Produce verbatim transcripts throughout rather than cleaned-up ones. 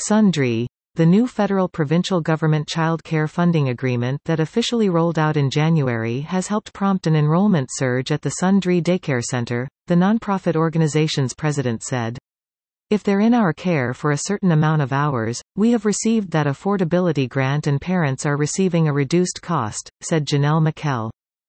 Sundri, the new federal-provincial government child care funding agreement that officially rolled out in January has helped prompt an enrollment surge at the Sundri Daycare Center, the nonprofit organization's president said. If they're in our care for a certain amount of hours, we have received that affordability grant and parents are receiving a reduced cost, said Janelle McKell.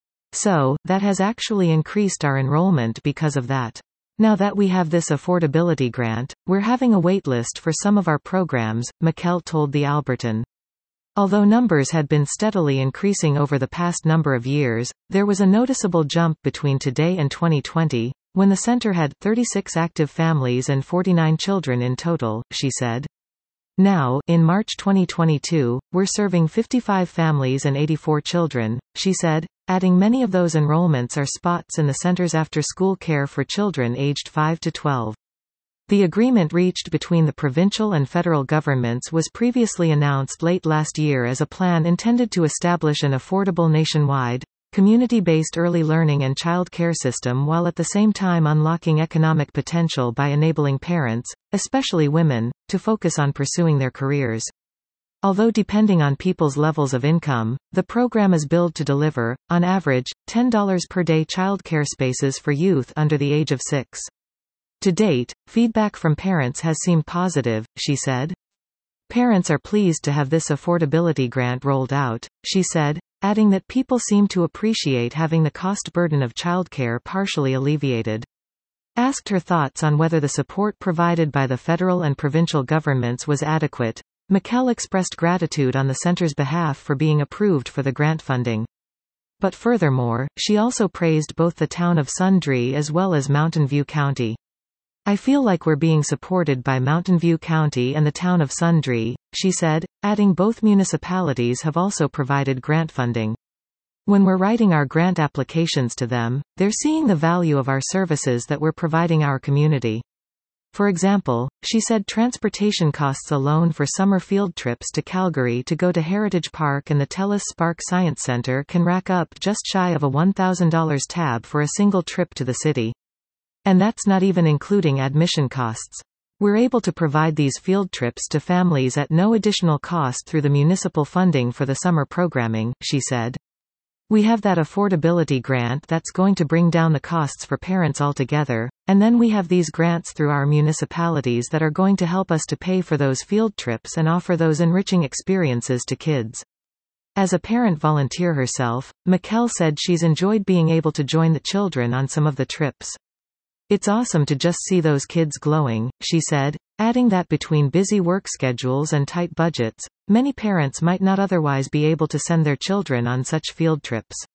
So, that has actually increased our enrollment because of that. Now that we have this affordability grant, we're having a waitlist for some of our programs, McKell told the Albertan. Although numbers had been steadily increasing over the past number of years, there was a noticeable jump between today and twenty twenty, when the center had thirty-six active families and forty-nine children in total, she said. Now, in March twenty twenty-two, we're serving fifty-five families and eighty-four children, she said, adding many of those enrollments are spots in the center's after-school care for children aged five to twelve. The agreement reached between the provincial and federal governments was previously announced late last year as a plan intended to establish an affordable nationwide, community-based early learning and child care system while at the same time unlocking economic potential by enabling parents, especially women, to focus on pursuing their careers. Although depending on people's levels of income, the program is billed to deliver, on average, ten dollars per day child care spaces for youth under the age of six. To date, feedback from parents has seemed positive, she said. Parents are pleased to have this affordability grant rolled out, she said, adding that people seem to appreciate having the cost burden of childcare partially alleviated. Asked her thoughts on whether the support provided by the federal and provincial governments was adequate, McKell expressed gratitude on the center's behalf for being approved for the grant funding. But furthermore, she also praised both the town of Sundri as well as Mountain View County. I feel like we're being supported by Mountain View County and the town of Sundri, she said, adding both municipalities have also provided grant funding. When we're writing our grant applications to them, they're seeing the value of our services that we're providing our community. For example, she said transportation costs alone for summer field trips to Calgary to go to Heritage Park and the TELUS Spark Science Center can rack up just shy of a one thousand dollars tab for a single trip to the city. And that's not even including admission costs. We're able to provide these field trips to families at no additional cost through the municipal funding for the summer programming, she said. We have that affordability grant that's going to bring down the costs for parents altogether, and then we have these grants through our municipalities that are going to help us to pay for those field trips and offer those enriching experiences to kids. As a parent volunteer herself, McKell said she's enjoyed being able to join the children on some of the trips. It's awesome to just see those kids glowing, she said, adding that between busy work schedules and tight budgets, many parents might not otherwise be able to send their children on such field trips.